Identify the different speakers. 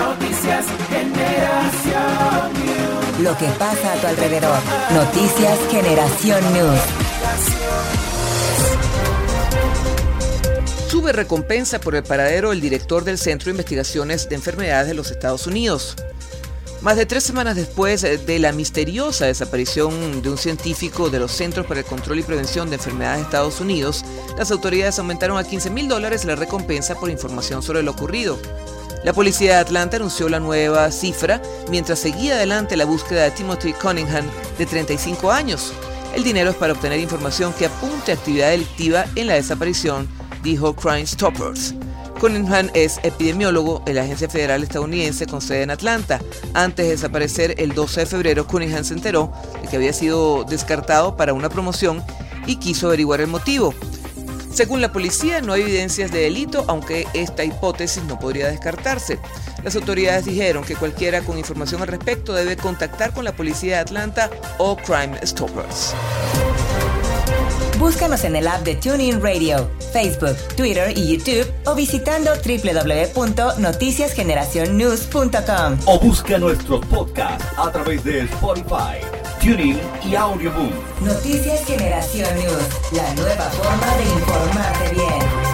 Speaker 1: Noticias Generación News.
Speaker 2: Lo que pasa a tu alrededor. Noticias Generación News.
Speaker 3: Sube recompensa por el paradero del director del Centro de Investigaciones de Enfermedades de los Estados Unidos. Más de 3 semanas después de la misteriosa desaparición de un científico de los Centros para el Control y Prevención de Enfermedades de Estados Unidos, las autoridades aumentaron a $15,000 la recompensa por información sobre lo ocurrido. La policía de Atlanta anunció la nueva cifra mientras seguía adelante la búsqueda de Timothy Cunningham, de 35 años. El dinero es para obtener información que apunte a actividad delictiva en la desaparición, dijo Crime Stoppers. Cunningham es epidemiólogo en la agencia federal estadounidense con sede en Atlanta. Antes de desaparecer el 12 de febrero, Cunningham se enteró de que había sido descartado para una promoción y quiso averiguar el motivo. Según la policía, no hay evidencias de delito, aunque esta hipótesis no podría descartarse. Las autoridades dijeron que cualquiera con información al respecto debe contactar con la policía de Atlanta o Crime Stoppers.
Speaker 2: Búscanos en el app de TuneIn Radio, Facebook, Twitter y YouTube o visitando www.noticiasgeneracionnews.com.
Speaker 4: O busca nuestros podcasts a través de Spotify, TuneIn y Audioboom.
Speaker 2: Noticias Generación News, la nueva forma de informarte bien.